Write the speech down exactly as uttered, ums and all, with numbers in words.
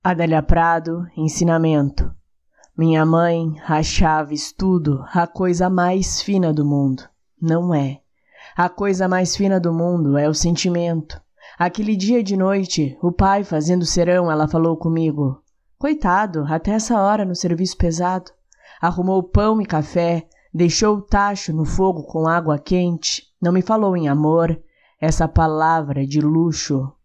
Adélia Prado, ensinamento. Minha mãe achava estudo a coisa mais fina do mundo. Não é. A coisa mais fina do mundo é o sentimento. Aquele dia de noite, o pai fazendo serão, ela falou comigo. Coitado, até essa hora no serviço pesado. Arrumou pão e café, deixou o tacho no fogo com água quente. Não me falou em amor, essa palavra de luxo.